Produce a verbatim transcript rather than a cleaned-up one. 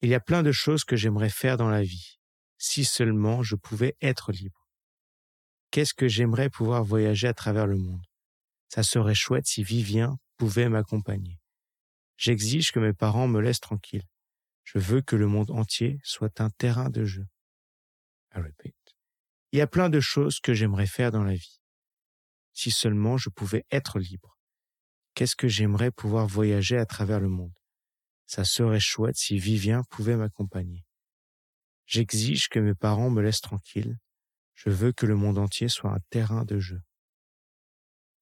Il y a plein de choses que j'aimerais faire dans la vie, si seulement je pouvais être libre. Qu'est-ce que j'aimerais pouvoir voyager à travers le monde? Ça serait chouette si Vivien pouvait m'accompagner. J'exige que mes parents me laissent tranquille. Je veux que le monde entier soit un terrain de jeu. I repeat. Il y a plein de choses que j'aimerais faire dans la vie, si seulement je pouvais être libre. Qu'est-ce que j'aimerais pouvoir voyager à travers le monde? Ça serait chouette si Vivien pouvait m'accompagner. J'exige que mes parents me laissent tranquille. Je veux que le monde entier soit un terrain de jeu.